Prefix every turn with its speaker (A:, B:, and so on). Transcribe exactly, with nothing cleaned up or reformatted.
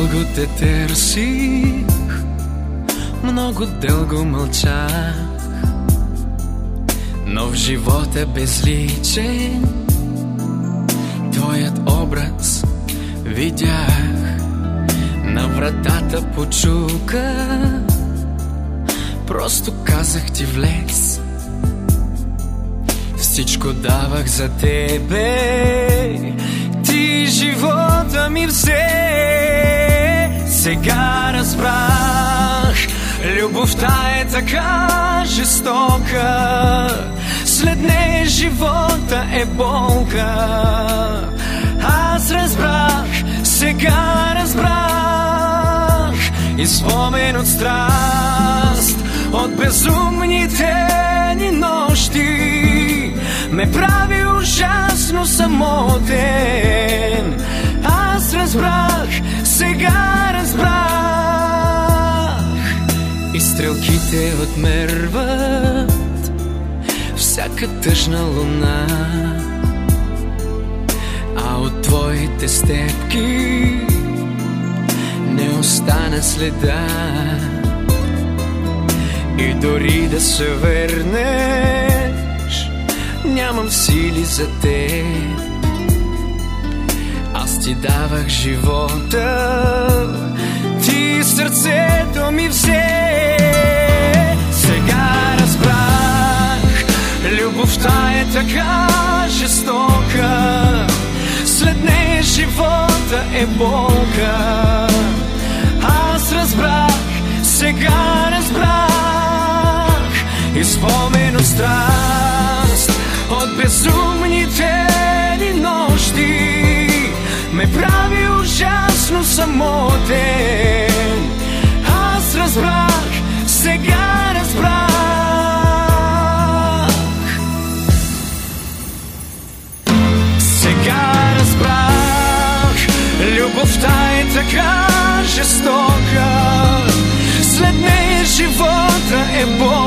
A: Дълго те търсих, много дълго мълчах, но в живота безличен твоят образ видях. На вратата почука, просто казах ти влез. Всичко давах за тебе, ти живота ми взе. Сега разбрах, любовта е така жестока, след нея живота е болка. Аз разбрах, сега разбрах, и спомен от страст, от безумните ни нощи ме прави ужасно самотен. Аз разбрах, сега разбрах, и стрелките отмерват всяка тъжна луна, а от твоите степки не остана следа. И дори да се върнеш, нямам сили за теб. Аз ти давах живота, ти сърцето ми взе. Сега разбрах, любовта е така жестока, след нея живота е болка. Аз разбрах, сега разбрах, и спомен от страст, от безумните ни нощи ме прави ужасно самотен. Аз разбрах, сега разбрах. Сега разбрах, любовта е така жестока, след нея живота е болка.